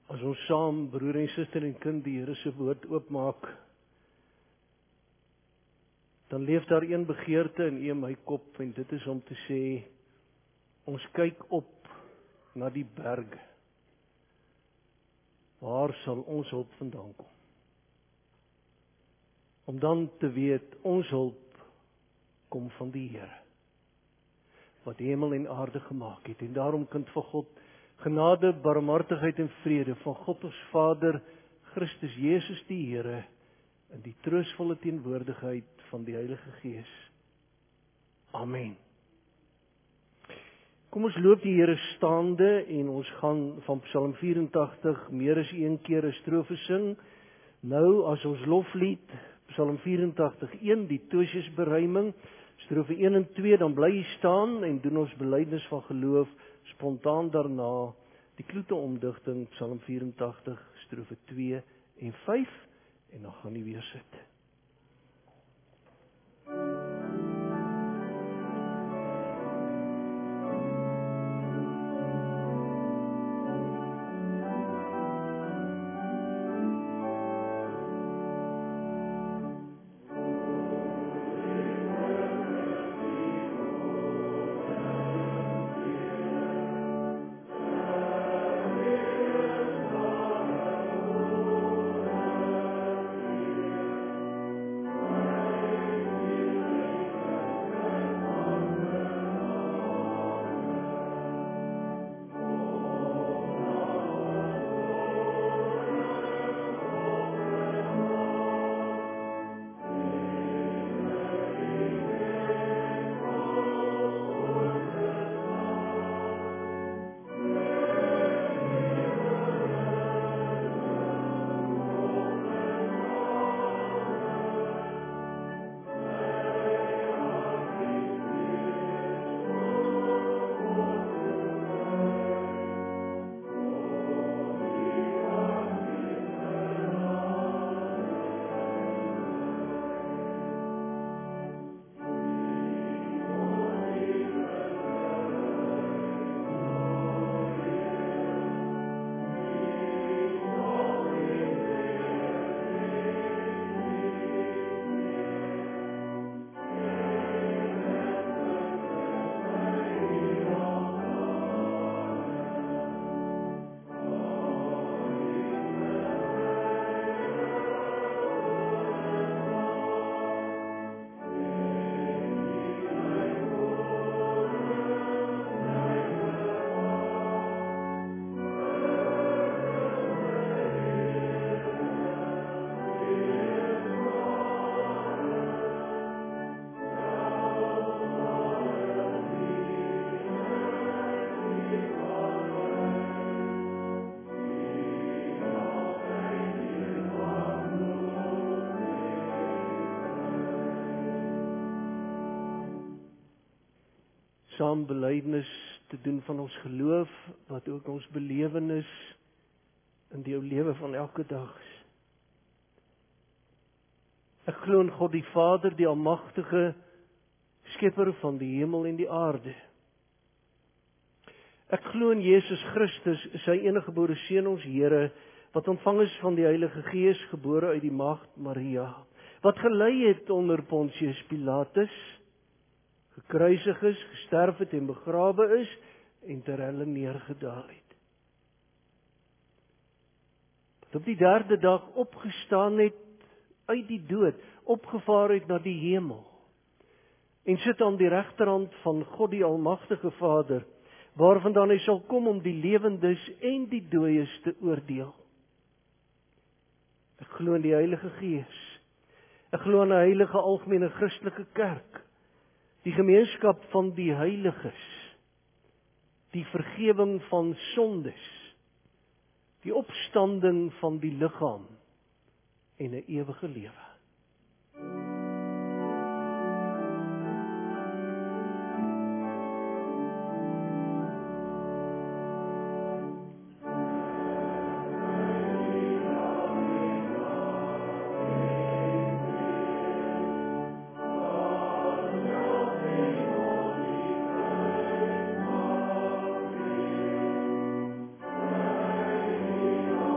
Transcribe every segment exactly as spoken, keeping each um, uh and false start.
As ons saam, broer en suster en kind, die Here se woord oopmaak, dan leef daar een begeerte in u en my kop, en dit is om te sê, ons kyk op na die berge. Waar sal ons hulp vandaan kom? Om dan te weet, ons hulp kom van die Here, wat hemel en aarde gemaak het. En daarom, kind van God, genade, barmhartigheid en vrede van God ons Vader, Christus Jesus die Here, in die troostvolle teenwoordigheid van die Heilige Gees. Amen. Kom ons loop die Here staande en ons gaan van Psalm vyerentagtig meer as een keer 'n strofe sing. Nou as ons loflied, Psalm vyerentagtig een, die Tosiusberuiming, strofe een en twee, dan bly jy staan en doen ons belydenis van geloof, spontaan daarna die kloete omdigting, Psalm vyerentagtig, strofe twee en vyf, en dan gaan jy weer sit. Saam belydenis te doen van ons geloof, wat ook ons belewenis in die ou lewe van elke dag is. Ek glo in God die Vader, die almagtige skepper van die hemel en die aarde. Ek glo in Jesus Christus, sy enige gebore seun, ons Here, wat ontvang is van die Heilige Gees, gebore uit die maagd Maria, wat gelei het onder Pontius Pilatus, gekruisig is, gesterf het en begrawe is, en ter helle neergedaal het. Wat op die derde dag opgestaan het uit die dood, opgevaar het na die hemel, en sit aan die regterhand van God die almagtige Vader, waarvandaan hy sal kom om die lewendes en die dooies te oordeel. Ek glo in die Heilige Gees. Ek glo in 'n heilige algemene Christelike kerk, die gemeenskap van die heiliges, die vergewing van sondes, die opstanding van die liggaam en 'n ewige lewe. Amen.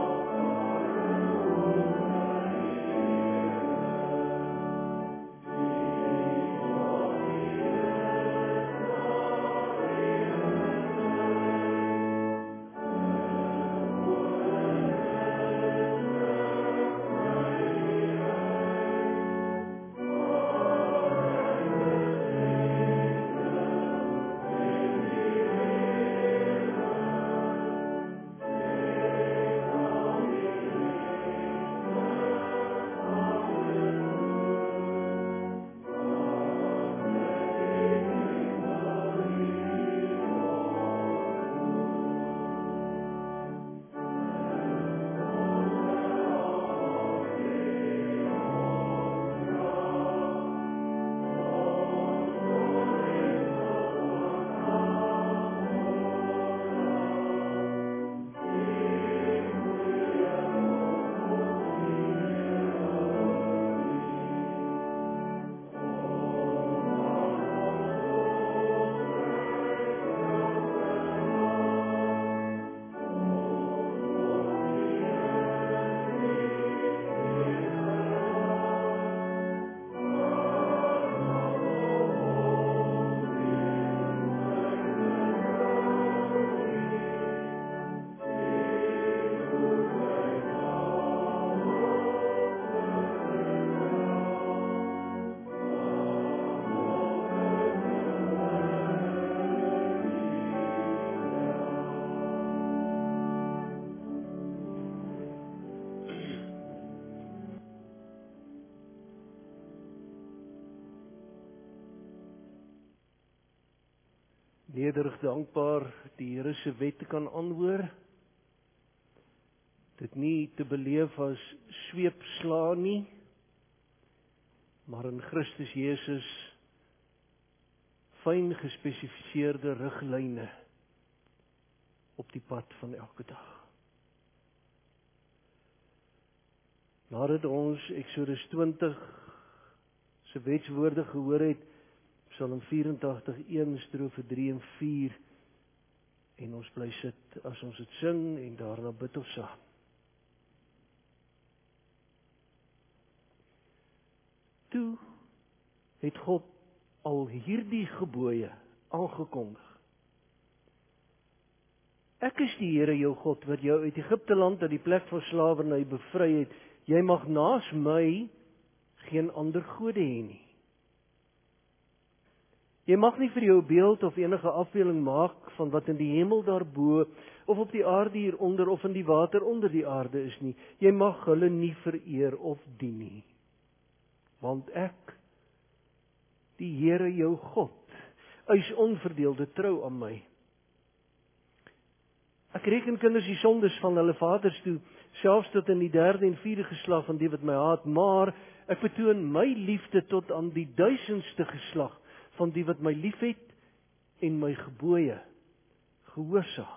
nederig dankbaar die Here se wet te kan aanhoor, dit nie te beleef as sweepsla nie, maar in Christus Jesus fyn gespesifiseerde riglyne op die pad van elke dag. Nadat ons Eksodus twintig se wetswoorde gehoor het, Psalm vyerentagtig een strofe drie en vier, en ons bly sit as ons dit sing en daarna bid ons saam. Toe het God al hierdie gebooie aangekondig. Ek is die Here jou God wat jou uit Egipte land uit die plek van slawerny bevry het. Jy mag naas my geen ander gode hê nie. Jy mag nie vir jou beeld of enige afbeelding maak van wat in die hemel daarbo of op die aarde hieronder of in die water onder die aarde is nie. Jy mag hulle nie vereer of dien nie. Want ek, die Here jou God, eis onverdeelde trou aan my. Ek reken kinders die sondes van hulle vaders toe, selfs tot in die derde en vierde geslag van die wat my haat, maar ek betoon my liefde tot aan die duisendste geslag van die wat my liefhet en my gebooie gehoorsaam.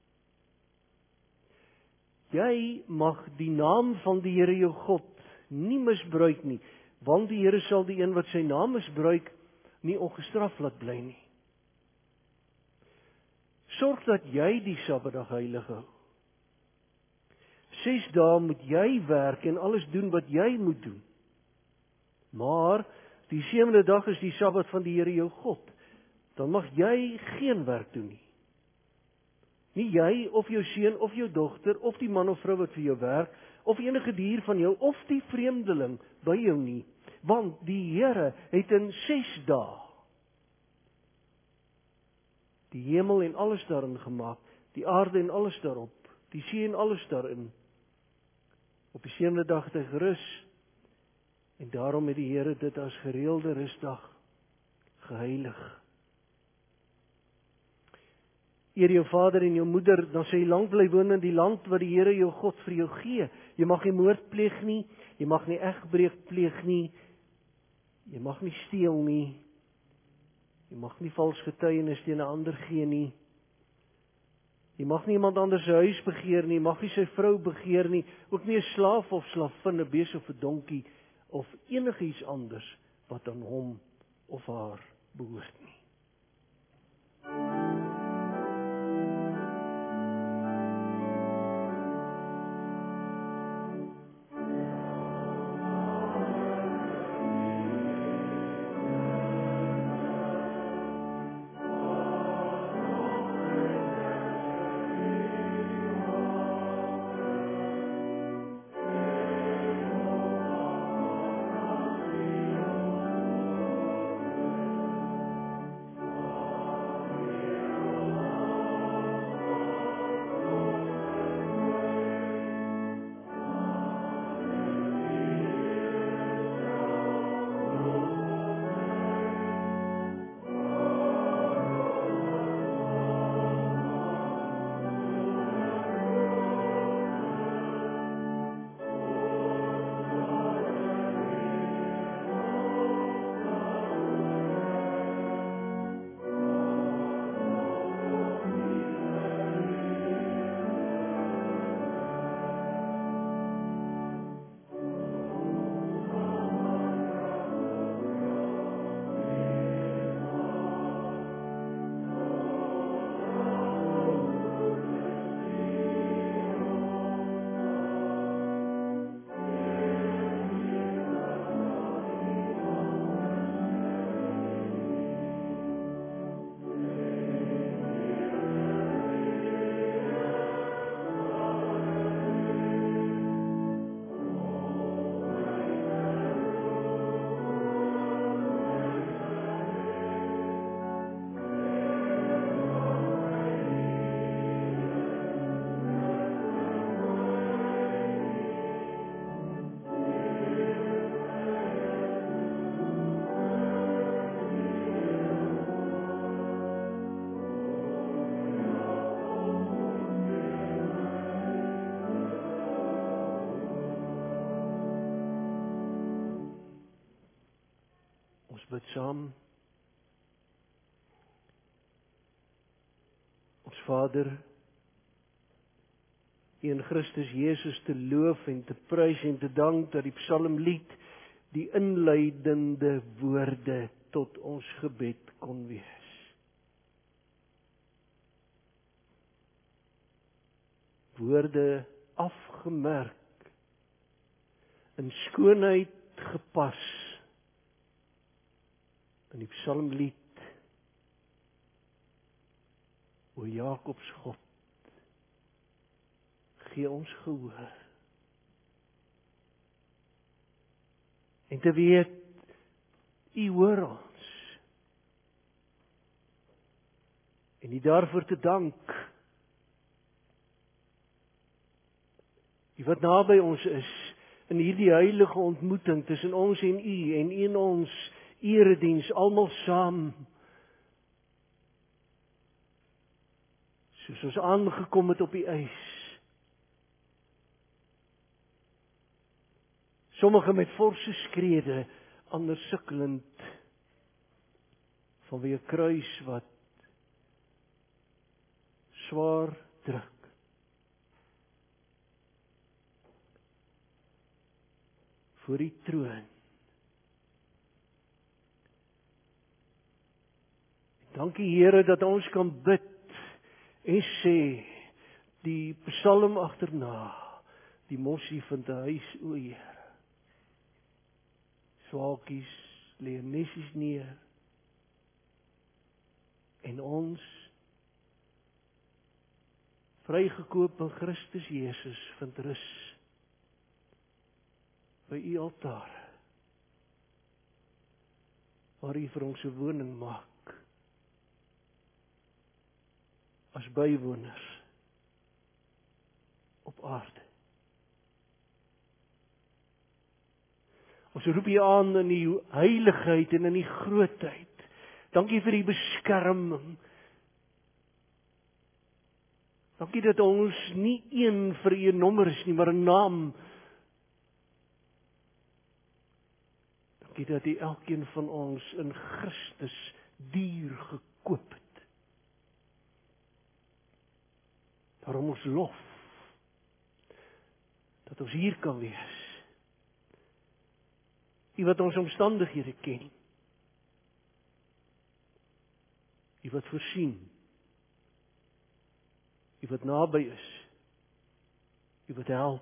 Jy mag die naam van die Here jou God nie misbruik nie, want die Here sal die een wat sy naam misbruik nie ongestraf laat bly nie. Sorg dat jy die Sabbatdag heilig hou. Ses dae moet jy werk en alles doen wat jy moet doen. Maar die sewende dag is die Sabbat van die Here jou God. Dan mag jy geen werk doen nie. Nie jy of jou seun of jou dogter of die man of vrou wat vir jou werk of enige dier van jou of die vreemdeling by jou nie, want die Here het in ses dae die hemel en alles daarin gemaak, die aarde en alles daarop, die see en alles daarin. Op die sewende dag het hy gerus, en daarom het die Here dit as gereelde rusdag geheilig. Eer jou vader en jou moeder, dan sal jy lank bly woon in die land wat die Here jou God vir jou gee. Jy mag nie moord pleeg nie, jy mag nie egbreek pleeg nie, jy mag nie steel nie, jy mag nie vals getuienis teen 'n ander gee nie. Jy mag nie iemand anders se huis begeer nie, jy mag nie sy vrou begeer nie, ook nie 'n slaaf of slavin, 'n bees of 'n donkie of enigiets anders wat aan hom of haar behoort nie. bid saam. Ons Vader, U in Christus Jesus te loof en te prys en te dank dat die psalmlied die inleidende woorde tot ons gebed kon wees. Woorde afgemerk, in skoonheid gepas, in die psalmlied, o Jakobs God, gee ons gehoor. En te weet, U hoor ons. En U daarvoor te dank. U wat naby ons is, in hierdie heilige ontmoeting tussen ons en U, en U en ons erediens, almal saam. Soos ons aangekom het op die ys. Sommige met forse skrede, ander sukkelend, vanweë 'n kruis wat swaar druk. Voor die troon. Dankie Here dat ons kan bid en sê, die psalm agterna, die mossie vind 'n huis, o Here. Swaakies, lê nesies neer. En ons, vrygekoop in Christus Jesus, vind rus by U altaar, waar U vir ons 'n woning maak, as bywoners op aarde. Ons roep U aan in die heiligheid en in die grootheid. Dankie vir die beskerming. Dankie dat ons nie een vir U nommer is nie, maar 'n naam. Dankie dat U elkeen van ons in Christus duur gekoop het. Daarom ons lof, dat ons hier kan wees. U wat ons omstandighede ken. U wat voorsien. U wat naby is. U wat help.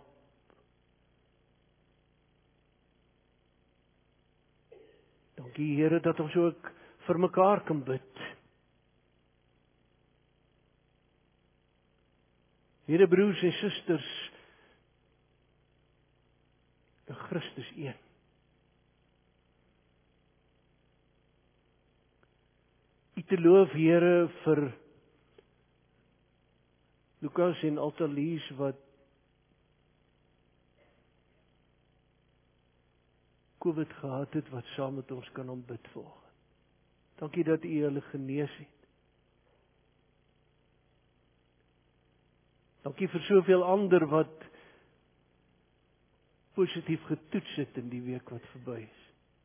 Dankie Here dat ons ook vir mekaar kan bid. Here broers en susters, in Christus een. U te loof Here vir Lukas en Altalies wat COVID gehad het, wat saam met ons kan aanbid volg. Dankie dat U hulle genees het. Dankie vir soveel ander wat positief getoets het in die week wat verby is.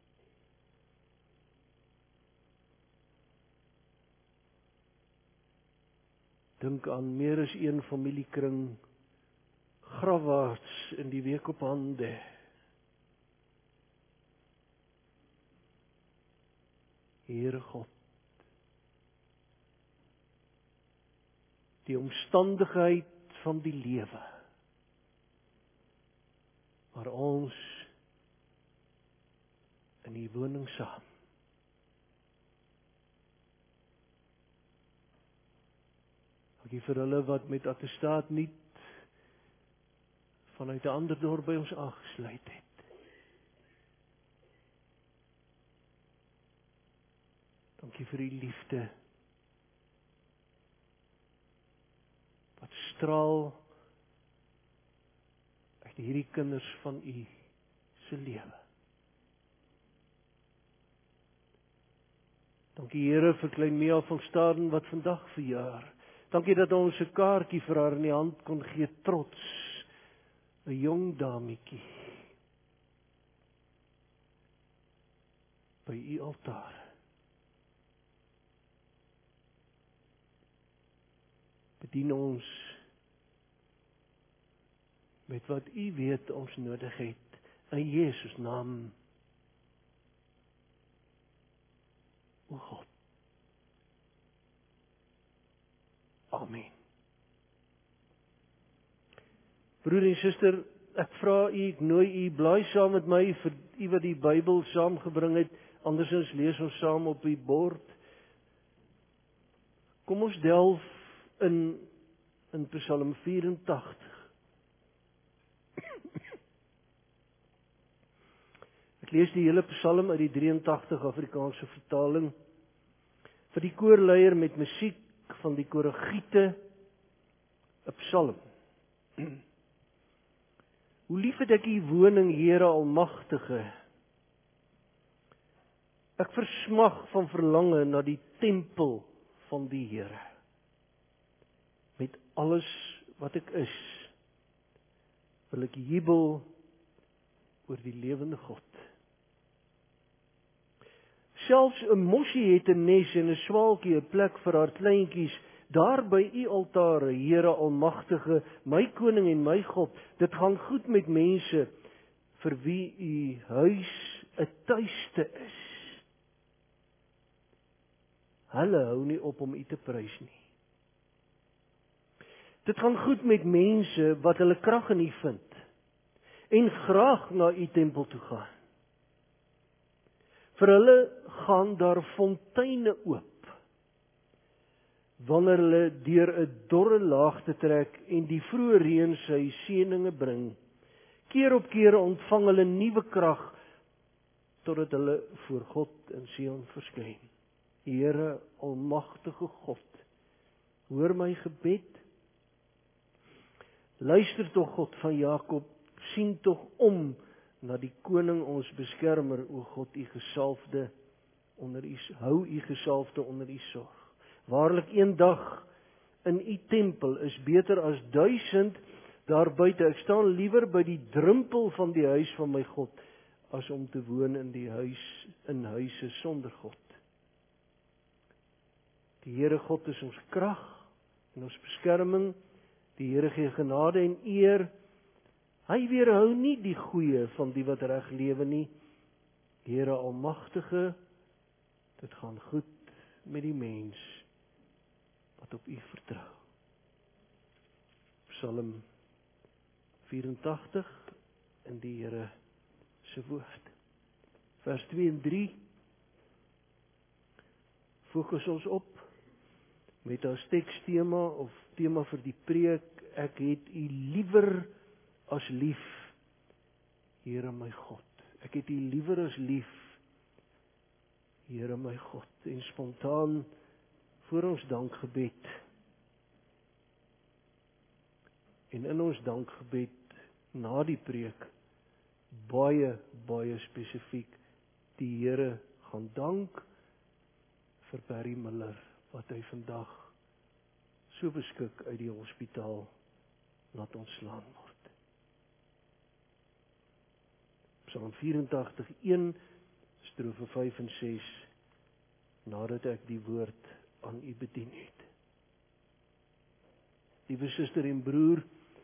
Dink aan meer as een familiekring grafwaarts in die week op hande. Here God, die omstandigheid van die lewe, maar ons in die woning saam. Dankie vir hulle wat met attestaat nie vanuit 'n ander dorp by ons aangesluit het. Dankie vir U liefde wat straal uit hierdie kinders van U se lewe. Dankie Here vir klein Mia van Staden wat vandag verjaar. Dankie dat ons 'n kaartjie vir haar in die hand kon gee, trots, 'n jong dametjie. by u altaar. Bedien ons met wat u weet ons nodig het, in Jesus naam. O God. Amen. Broer en suster, ek vra u, ek nooi u, blaai saam met my vir u wat die Bybel saamgebring het, andersins lees ons saam op die bord. Kom ons delf in, in Psalm vyerentagtig. Ek lees die hele Psalm uit die drieëntagtig Afrikaanse vertaling. Vir die koorleier met musiek van die Koragiete, 'n Psalm. Hoe lief het ek u woning, Here Almagtige. Ek versmag van verlange na die tempel van die Here. Met alles wat ek is, wil ek jubel oor die lewende God. Selfs 'n mossie het 'n nes en 'n swaalkie 'n plek vir haar kleintjies, daar by u altare, Here Almagtige, my koning en my God. Dit gaan goed met mense vir wie u huis 'n tuiste is. Hulle hou nie op om u te prys nie. Dit gaan goed met mense wat hulle krag in u vind en graag na u tempel toe gaan. Vir hulle gaan daar fonteine oop, wanneer hulle deur 'n dorre laagte trek en die vroeë reën sy seëninge bring. Keer op keer ontvang hulle nuwe krag, totdat hulle voor God in Sion verskyn. Here, Almagtige God, hoor my gebed. Luister tog, God van Jakob, sien tog om na die koning ons beskermer, o God, u gesalfde onder u, hou u gesalfde onder u sorg. Waarlik een dag in u tempel is beter as duisend daar buite. Ek staan liewer by die drempel van die huis van my God, as om te woon in die huis, in huise sonder God. Die Here God is ons krag en ons beskerming. Die Here gee genade en eer. Hy weerhou nie die goeie van die wat reg lewe nie. Here Almagtige, dit gaan goed met die mens wat op u vertrou. Psalm vyerentagtig in die Here se woord. Vers twee en drie. Fokus ons op met ons tekstema of tema vir die preek. Ek het u liewer as lief, Here my God. Ek het u liewer as lief, Here my God. En spontaan voor ons dankgebed en in ons dankgebed na die preek baie, baie spesifiek die Here gaan dank vir Barry Miller, wat hy vandag so beskik uit die hospitaal laat ontslaan word. Psalm vyerentagtig, een, strofe vyf en ses, nadat ek die woord aan u bedien het. Liewe suster en broer,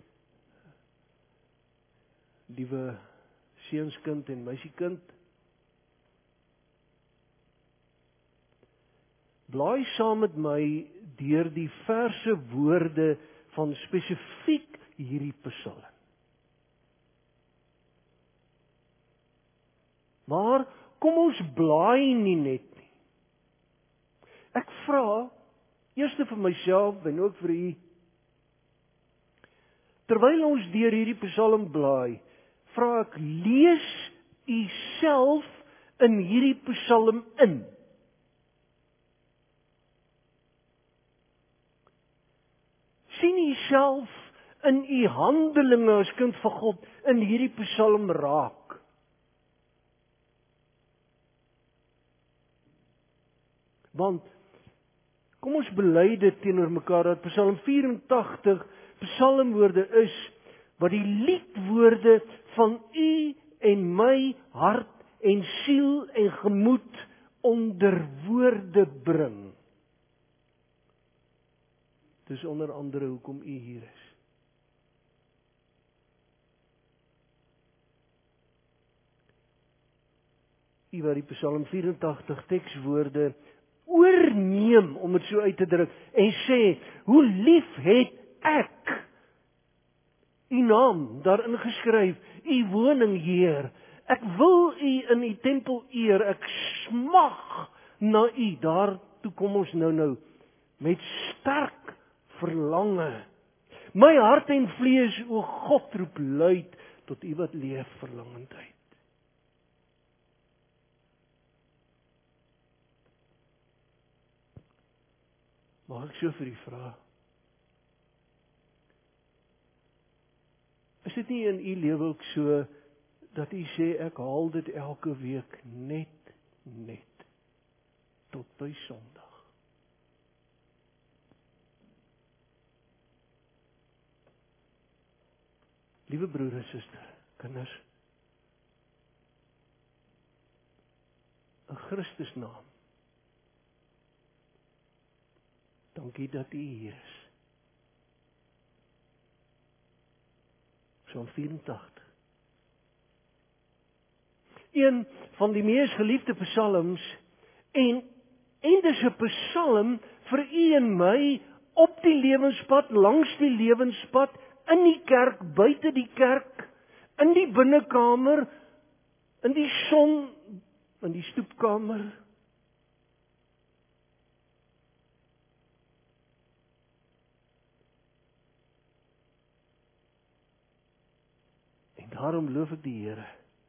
liewe seunskind en meisiekind, blaai saam met my deur die verse woorde van spesifiek hierdie Psalm. Maar kom ons blaai nie net nie. Ek vra eers vir myself en ook vir u, terwyl ons deur hierdie Psalm blaai, vra ek, lees u self in hierdie Psalm in. Sien u self in u handelinge as kind van God in hierdie Psalm raak. Want kom ons bely dit teenoor mekaar dat Psalm vyerentagtig psalmwoorde is wat die liedwoorde van u en my hart en siel en gemoed onder woorde bring. Dis onder andere hoekom u hier is. U wat die Psalm vyf en agtig tekswoorde oorneem, om dit so uit te druk, en sê, hoe lief het ek u naam daarin geskryf, u woning, Heer. Ek wil u in u tempel eer, ek smag na u. Daartoe kom ons nou nou, met sterk verlange. My hart en vlees, o God, roep luid, tot u wat leef verlangend uit. Mag ek so vir u vra? Is dit nie in u lewe ook so, dat u sê, ek haal dit elke week net, net, tot by Sondag? Liewe broer en suster, kinders, in Christus naam, dankie dat u hier is. Psalm vyf en agtig. Een van die mees geliefde psalms, en, en dis 'n psalm vir u en my, op die lewenspad, langs die lewenspad, in die kerk, buite die kerk, in die binnekamer, in die son, in die stoepkamer. En daarom loof ek die Here,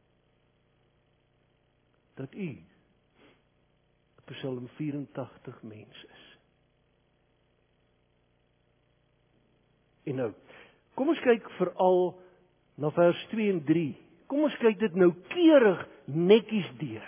dat u Psalm vyf en agtig mens is. En nou, kom ons kyk veral na vers twee en drie. Kom ons kyk dit nou keurig netjies deur.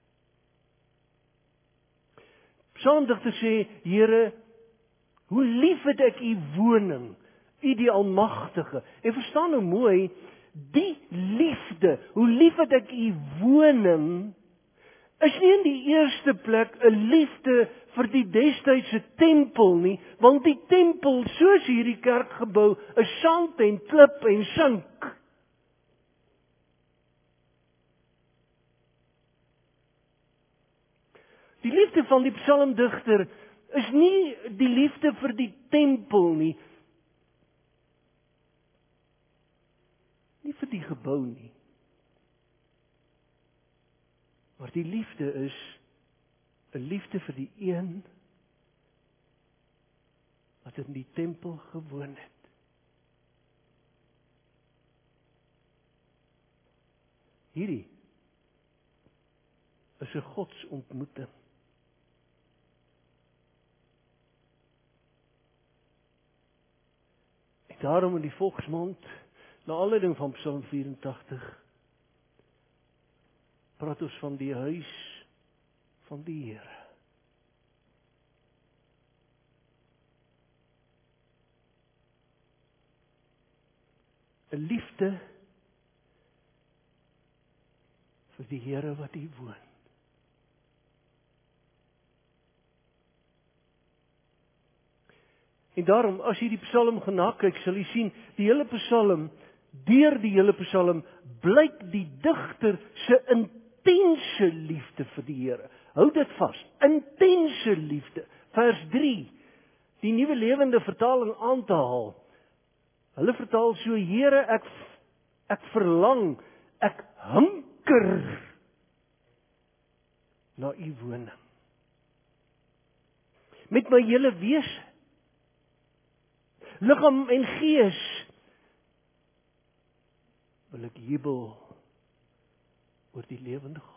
Psalmdigter sê, Here, hoe lief het ek u woning, u die Almagtige. En verstaan nou mooi, die liefde, hoe lief het ek u woning, is nie in die eerste plek 'n liefde vir die destydse tempel nie, want die tempel, soos hierdie kerkgebou, is sand en klip en sink. Die liefde van die psalmdigter is nie die liefde vir die tempel nie, nie vir die gebou nie. Maar die liefde is 'n liefde vir die een wat in die tempel gewoon het. Hierdie is 'n godsontmoeting. En daarom in die volksmond, na aanleiding van Psalm vyf en agtig, praat ons van die huis van die Here. ‘n liefde vir die Here wat hier woon. En daarom, as jy die Psalm gaan nakyk, sal jy sien, die hele Psalm, deur die hele Psalm, blyk die digter se intense liefde vir die Here. Hou dit vas, intense liefde. Vers drie, die Nuwe Lewende Vertaling aan te haal. Hulle vertaal so, Here, ek, ek verlang, ek hunker na u woning. Met my hele wese, liggaam en gees, wil ek jubel oor die lewende God.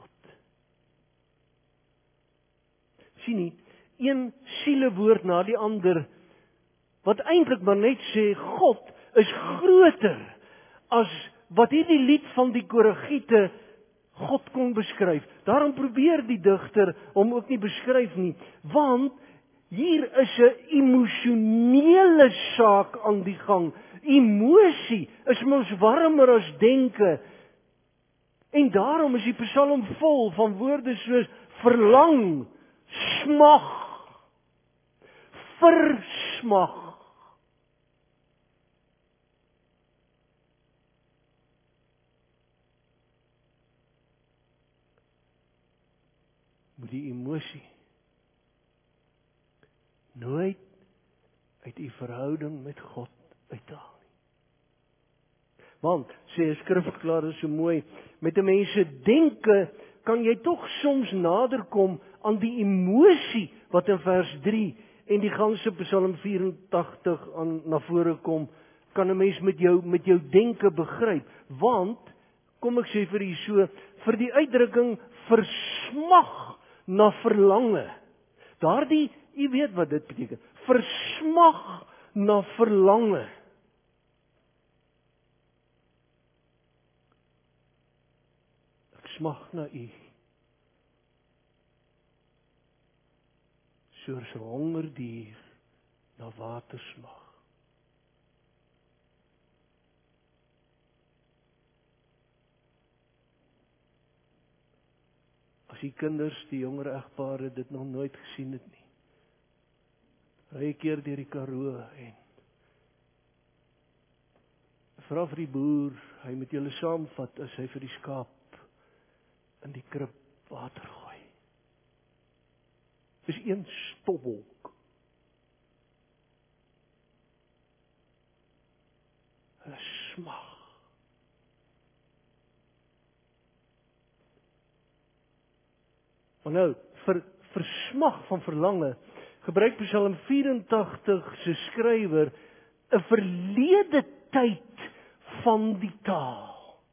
Sien nie, een sielewoord na die ander, wat eintlik maar net sê, God is groter as wat hierdie lied van die Koragiete God kon beskryf. Daarom probeer die digter hom ook nie beskryf nie, want hier is 'n emosionele saak aan die gang. Emosie is mos warmer as denke. En daarom is die Psalm vol van woorde soos verlang, smag, versmag. Moet die emosie nooit uit die verhouding met God uithaal. Want, sê 'n skrifverklaarder so mooi, met 'n mens se denke kan jy tog soms naderkom aan die emosie wat in vers drie en die ganse Psalm vyf en tagtig aan na vore kom, kan 'n mens met jou met jou denke begryp. Want, kom ek sê vir u so, vir die uitdrukking versmag na verlange. Daardie, u weet wat dit beteken. Versmag na verlange. Smag na u. Soos 'n hongerdier na water smag. As die kinders, die jonger egpare dit nog nooit gesien het nie. Ry 'n keer deur die Karoo en vra vir die boer, hy moet julle saamvat as hy vir die skaap in die krib water gooi. Dis een stofwolk. Hulle smag. Maar nou, vir versmag van verlange, gebruik Psalm vyf en tagtig se skrywer 'n verlede tyd van die taal.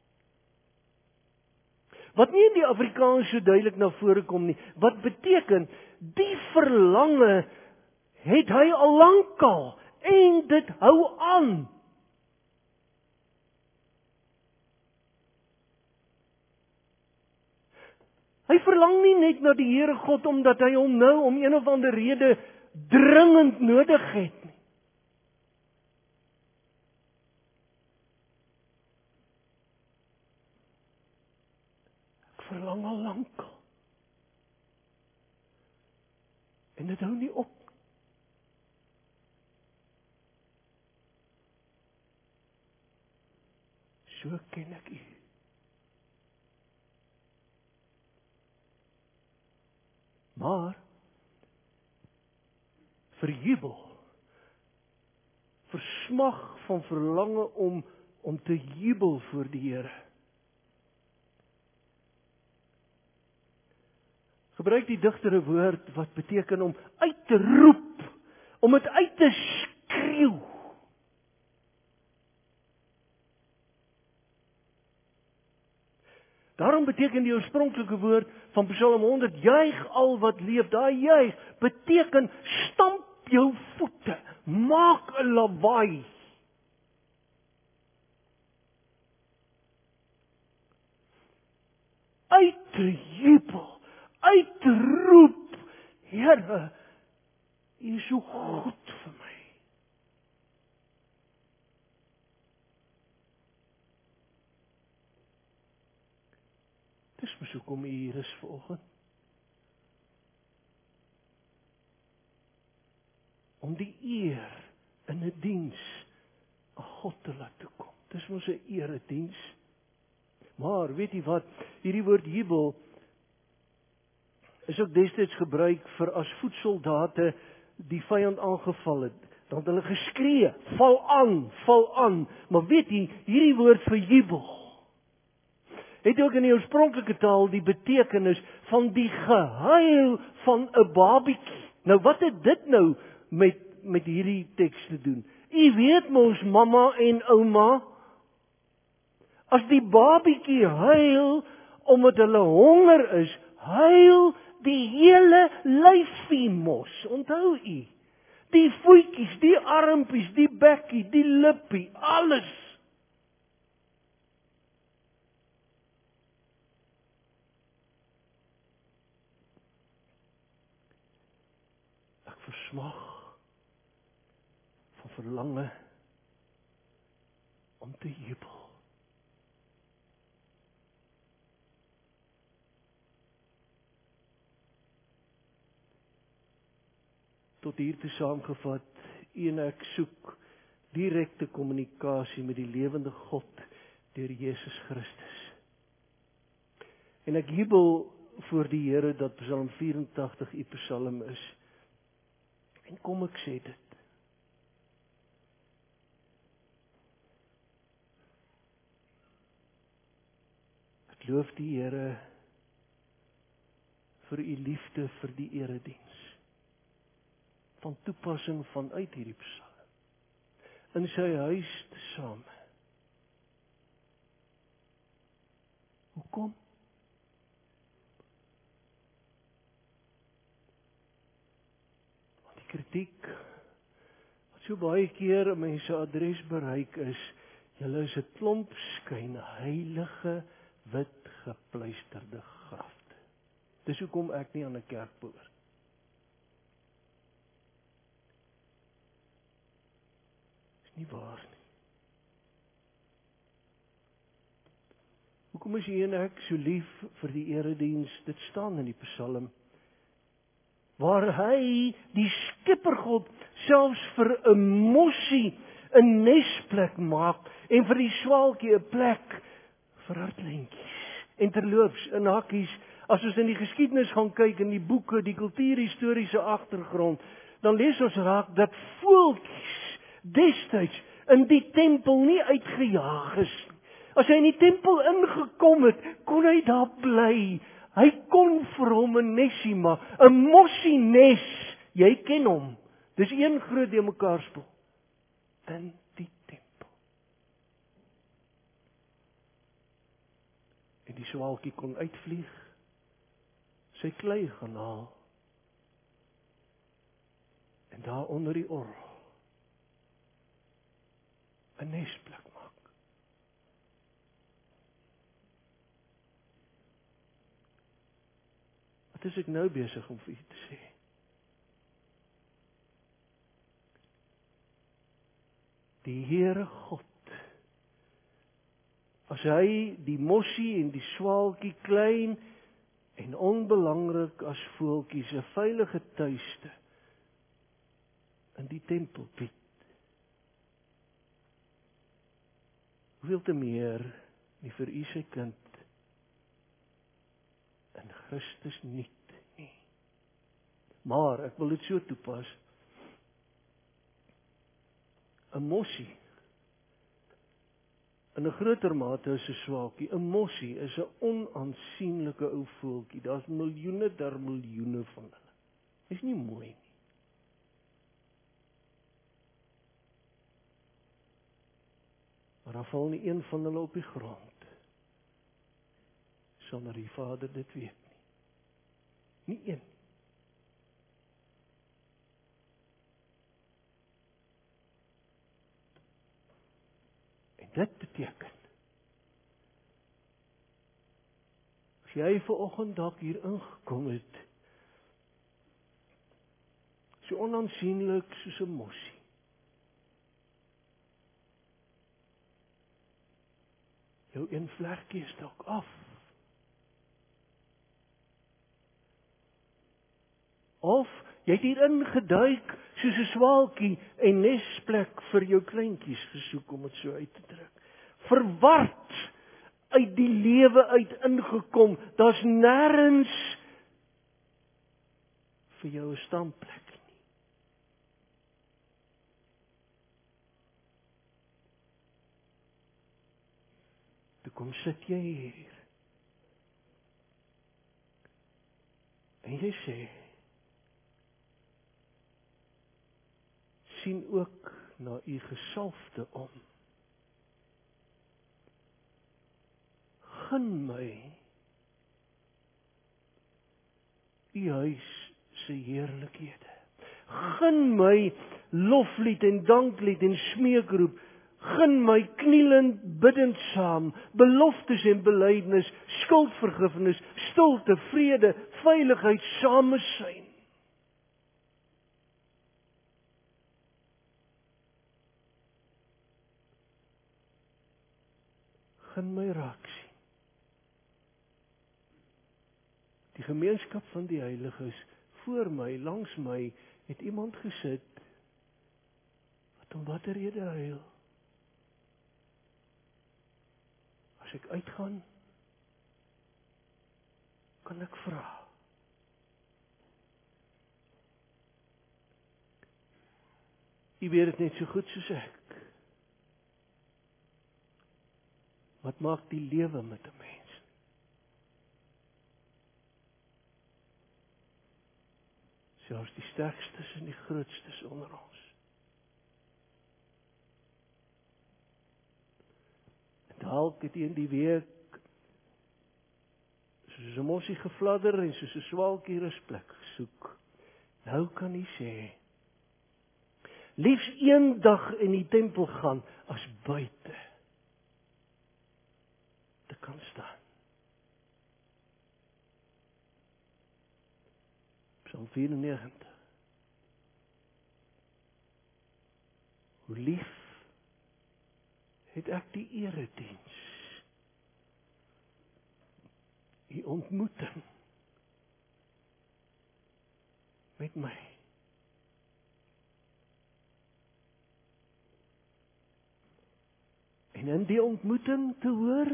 Wat nie in die Afrikaans so duidelik na vore kom nie. Wat beteken, die verlange het hy al lankal en dit hou aan. Hy verlang nie net na die Here God omdat hy hom nou om een of ander rede dringend nodig het nie. Verlang al lankal. En dit hou nie op. So ken ek u. Maar verjubel, versmag van verlange om om te jubel voor die Here. Gebruik die digter 'n woord wat beteken om uit te roep, om dit uit te skreeu. Daarom beteken die oorspronklike woord van Psalm honderd, juig al wat leef. Daai juig beteken stamp jou voete, maak 'n lawaai. Uit te jubel, uit te roep, Here, U is so goed vir my. Dis mos hoekom U hier is vanoggend. Om die eer in 'n diens aan God te laat toe kom. Dis mos 'n erediens. Maar weet jy wat, hierdie woord jubel is ook destyds gebruik vir as voetsoldate die vyand aangeval het. Dan het hulle geskree, val aan, val aan. Maar weet jy, hierdie woord vir jubel het ook in die oorspronklike taal die betekenis van die gehuil van 'n babietjie. Nou wat het dit nou met met hierdie teks te doen? U weet mos mamma en ouma, as die babietjie huil omdat hulle honger is, huil die hele lyfie mos. Onthou u, die voetjies, die armpies, die bekkie, die lippie, alles. Ek versmag van verlange om te jubel. tot hier toe saamgevat, U en ek soek direkte kommunikasie met die lewende God deur Jesus Christus. En ek jubel voor die Here dat Psalm vyerentagtig U Psalm is. En kom ek sê dit. Ek loof die Here vir U liefde vir die erediens. Van toepassing vanuit hierdie Psalm. In sy huis te same. Hoekom? Want die kritiek wat so baie keer mense adres bereik is, julle is 'n klomp skynheilige, wit gepluisterde grafte. Dis hoekom ek nie aan 'n kerk behoort. Dis nie waar nie. Hoekom is U en ek so lief vir die erediens? Dit staan in die Psalm. Waar hy, die Skeppergod, selfs vir 'n mossie 'n nesplek maak en vir die swaalkie 'n plek vir haar kleintjies. En terloops, in hakkies, as ons in die geskiedenis gaan kyk in die boeke, die kultuurhistoriese agtergrond, dan lees ons raak dat voeltjies destyds in die tempel nie uitgejaag is. As hy in die tempel ingekom het, kon hy daar bly. Hy kon vir hom 'n nesie maak, 'n mossie nes. Jy ken hom. Dis een groot de mekaar spul. In die tempel. En die swaalkie kon uitvlieg, sy klei gaan haal, en daar onder die orgel 'n nesplek maak. Wat is ek nou besig om vir u te sê? Die Here God, as hy die mossie en die swaalkie klein en onbelangrik as voeltjies 'n veilige tuiste in die tempel bied, hoeveel te meer nie vir u sy kind in Christus niet nie. Maar ek wil dit so toepas. 'n Mossie in 'n groter mate is 'n swaalkie. 'n Mossie is 'n onaansienlike ou voeltjie. Daar's miljoene der miljoene van hulle. Dis nie mooi nie. Maar daar val nie een van hulle op die grond sonder die Vader dit weet nie. Nie een. En dit beteken, as jy vanoggend dalk hier ingekom het, so onaansienlik soos 'n mossie, jou een vlekkie is dalk af. Of jy het hier ingeduik soos 'n swaalkie en nesplek vir jou kleintjies gesoek, om dit so uit te druk. Verward uit die lewe uit ingekom. Daar's nêrens vir jou 'n standplek nie. Toe kom sit jy hier. En jy sê, sien ook na u gesalfde om. Gun my u huis se heerlikhede. Gun my loflied en danklied en smeekroep. Gun my knielend bidend saam, beloftes en belydenis, skuldvergifnis, stilte, vrede, veiligheid, samesyn. Gun my raak sien. Die gemeenskap van die heiliges voor my, langs my het iemand gesit wat om watter rede huil. As ek uitgaan, kan ek vra. U weet dit net so goed soos ek. Wat maak die lewe met 'n mens? Selfs die sterkstes en die grootstes onder ons. En dalk het een die week soos 'n mossie gefladder en soos 'n swaalkie rusplek gesoek. Nou kan hy sê, liefs een dag in die tempel gaan as buite te kan staan. Psalm vyf-en-negentig. Hoe lief het ek die erediens, die ontmoeting met my. En in die ontmoeting te hoor,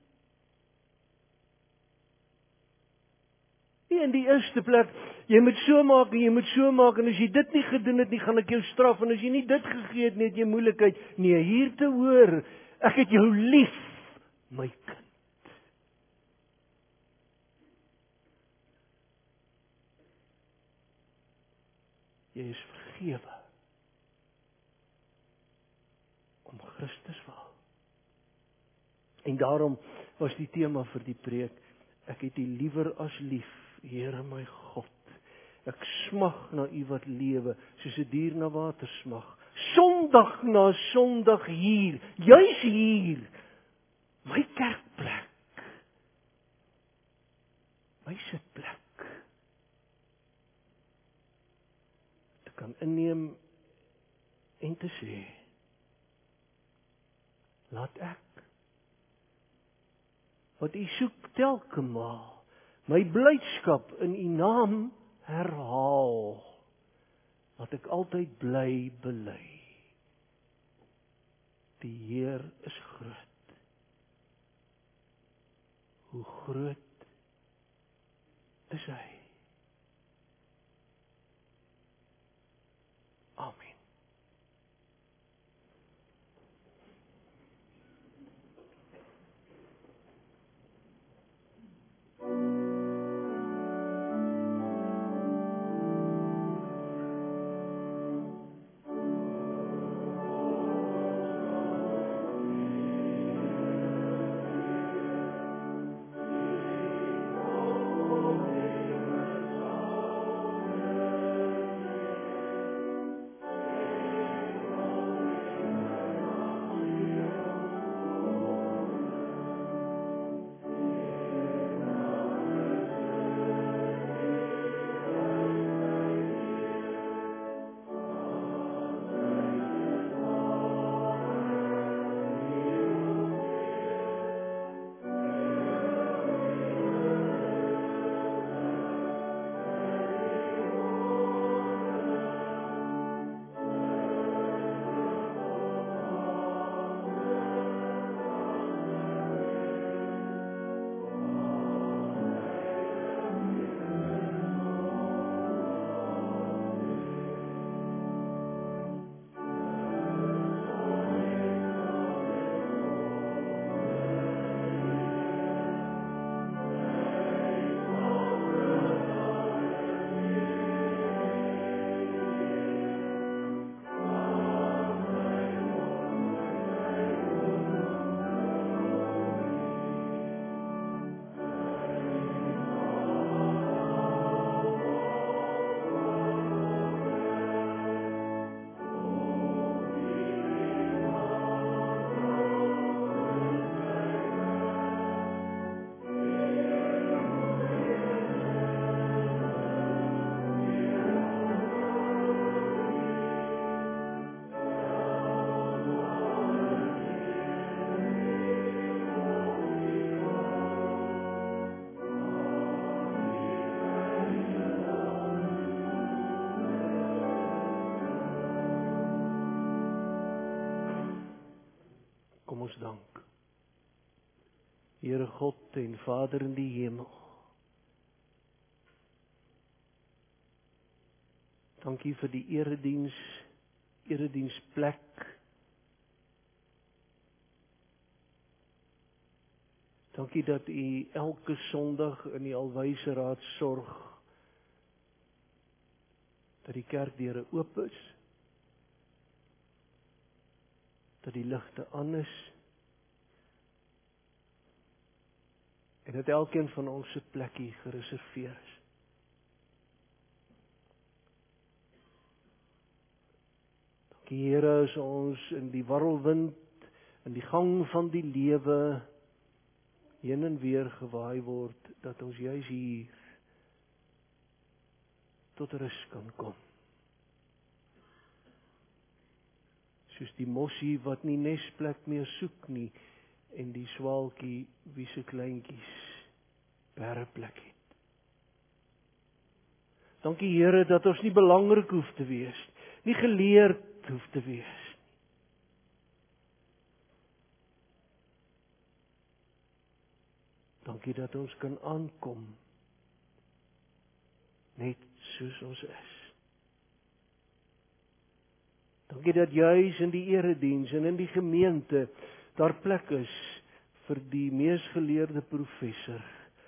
nie in die eerste plek, jy moet so maak en jy moet so maak, en as jy dit nie gedoen het nie, gaan ek jou straf, en as jy nie dit gegee het nie, het jy moeilikheid. Nee, hier te hoor, ek het jou lief, my kind. Jy is vergewe, om Christus wil. En daarom was die tema vir die preek, ek het U liewer as lief, Here my God. Ek smag na U wat lewe, soos 'n dier na water smag. Sondag na sondag hier, juis hier, my kerkplek, my sitplek, te kan inneem en te sê, laat ek wat U soek telke maal, my blydskap in U naam herhaal, dat ek altyd bly bely. Die Heer is groot. Hoe groot is Hy? Amen. dank. Here God en Vader in die hemel. Dankie vir die erediens, erediensplek. Dankie dat U elke Sondag in die Alwyse Raad sorg dat die kerkdeure oop is, dat die ligte aan is en dat elkeen van ons se plekkie gereserveer is. Dankie Here, as ons in die warrelwind, in die gang van die lewe heen en weer gewaai word, dat ons juis hier tot rus kan kom. Soos die mossie wat nie nesplek meer soek nie, en die swaalkie wie se kleintjies berreplek het. Dankie Here dat ons nie belangrik hoef te wees, nie geleerd hoef te wees. Dankie dat ons kan aankom, net soos ons is. Dankie dat juis in die erediens en in die gemeente daar plek is vir die mees geleerde professor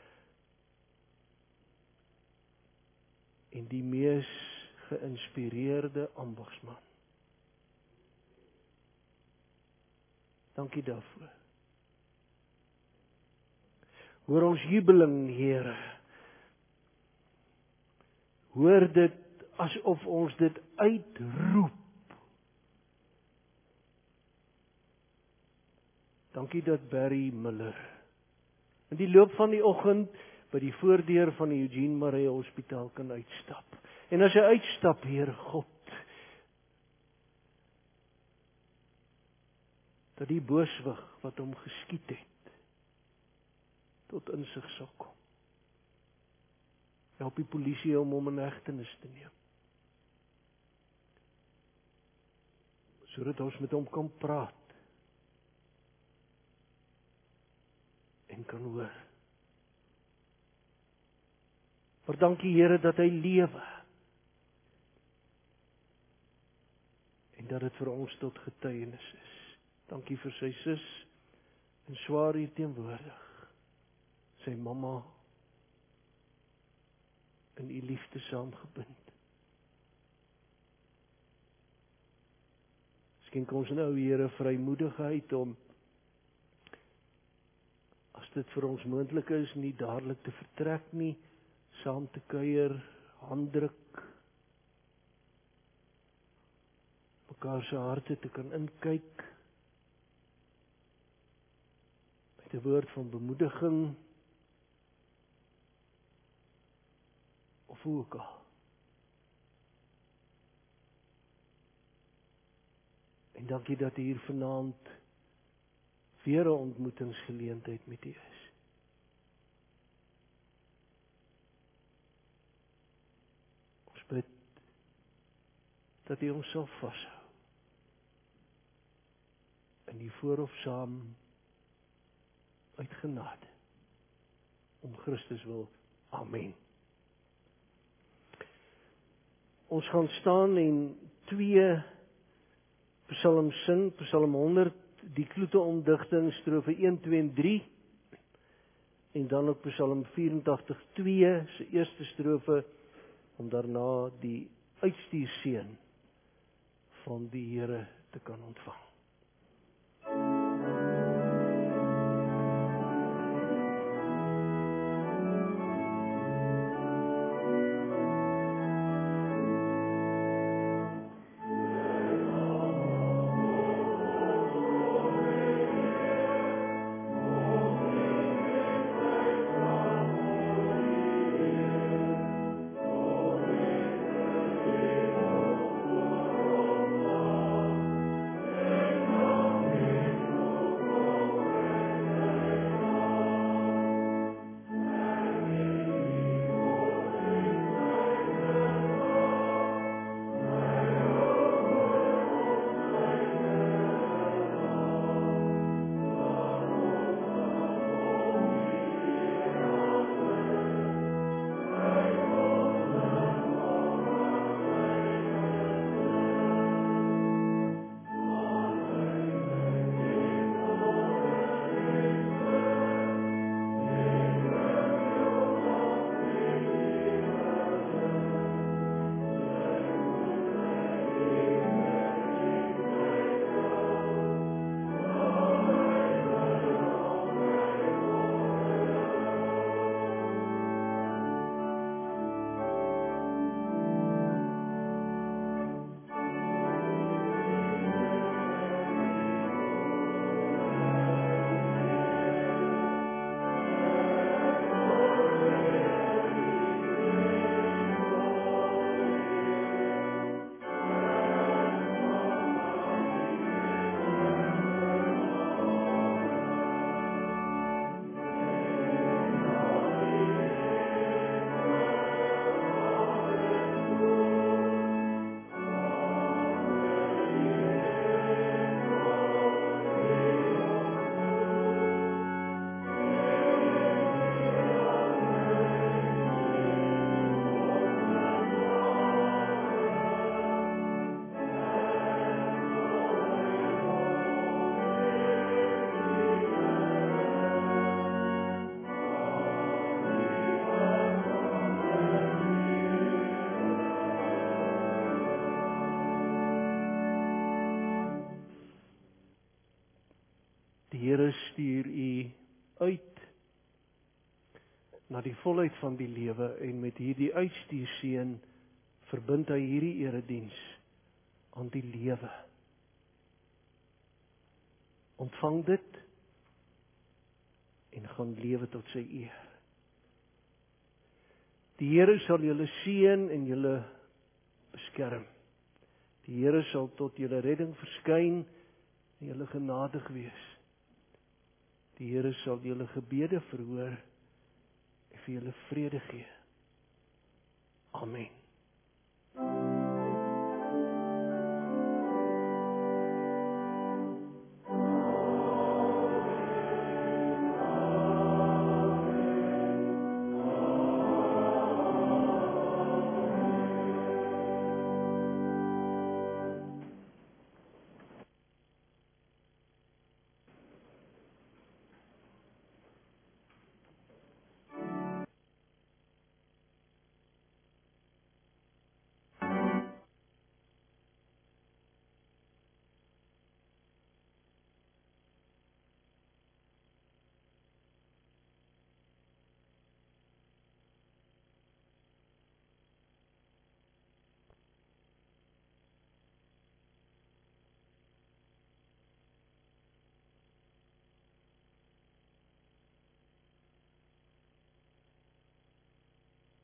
en die mees geïnspireerde ambagsman. Dankie daarvoor. Hoor ons jubeling, Here. Hoor dit asof ons dit uitroep. Dankie dat Barry Miller in die loop van die oggend by die voordeur van die Eugene Marais Hospitaal kan uitstap. En as hy uitstap, Heer God, dat die booswig wat hom geskiet het, tot insig sal kom. Help die polisie om hom in hegtenis te neem. Sodat ons met hom kan praat. En kan hoor. Maar dankie Here dat hy lewe. En dat dit vir ons tot getuienis is. Dankie vir sy sus en swaar hier teenwoordig. Sy mamma in U liefde saamgebind. Skenk ons nou Here vrymoedigheid om, as dit vir ons moontlik is, nie dadelik te vertrek nie, saam te kuier, handdruk, mekaar se harte te kan inkyk, met 'n woord van bemoediging, of hoe ook al. En dankie dat hier vanaand weer 'n ontmoetingsgeleentheid met U is. Ons bid dat U ons sal vashou in die voorhof saam uit genade. Om Christus wil. Amen. Ons gaan staan en twee psalms sing, Psalm honderd, die Kloete omdigting, strofe een, twee en drie, en dan ook Psalm vyerentagtig twee, se eerste strofe, om daarna die uitstuurseën van die Here te kan ontvang. Amen. hierdie uit na die volheid van die lewe, en met hierdie uitstuurseën verbind hy hierdie erediens aan die lewe. Ontvang dit en gaan lewe tot sy eer. Die Here sal julle seën en julle beskerm. Die Here sal tot julle redding verskyn en julle genadig wees. Die Here sal julle gebede verhoor en vir julle vrede gee. Amen.